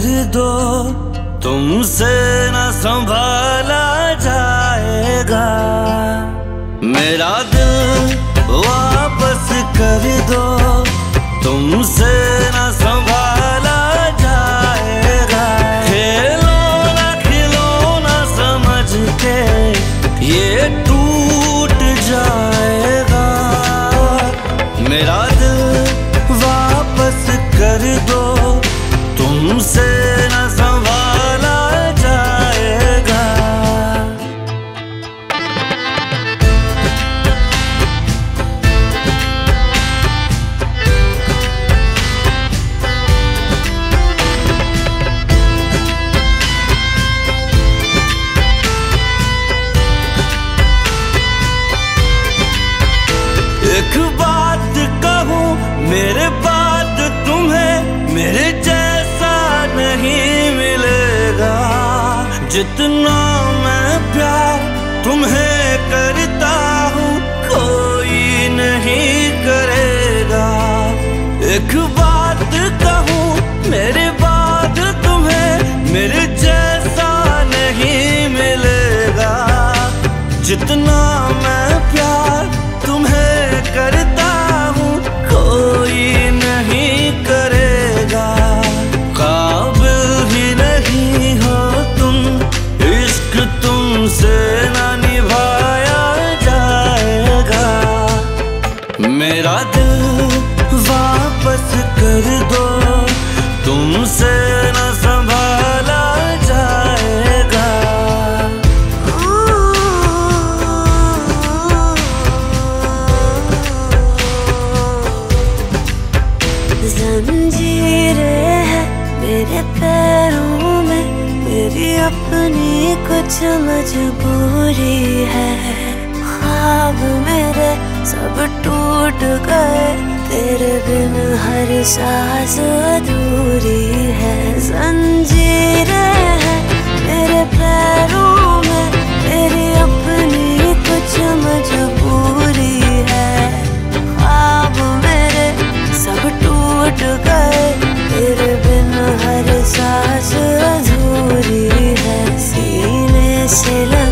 कर दो, तुमसे न संभाला जाएगा। मेरा दिल वापस कर दो, तुमसे न संभाला जाएगा। खिलौना खिलौना समझ के ये टूट जाएगा। मेरा दिल वापस कर दो, तुमसे न संभाला जाएगा। एक बात कहूँ मेरे बाद तुम्हें मेरे जैसा नहीं मिलेगा। जितना मैं प्यार तुम्हें करता हूँ कोई नहीं करेगा। एक बात कहूँ मेरे बाद तुम्हें मेरे जैसा नहीं मिलेगा। जितना मैं प्यार तुम्हें करता हूँ कोई नहीं करेगा। काबिल ही नहीं हो तुम, इश्क तुमसे ना निभाया जाएगा। मेरा दिल वापस कर दो, तुमसे न संभाला जाएगा। जंजीरें हैं मेरे पैरों में, मेरी अपनी कुछ मजबूरी है। ख्वाब मेरे सब टूट गए, तेरे बिन हर सांस अधूरी है। जंजीरें हैं मेरे पैरों में, मेरी अपनी कुछ मजबूरी है। ख्वाब मेरे सब टूट गए, तेरे बिन हर सांस अधूरी है। सीने से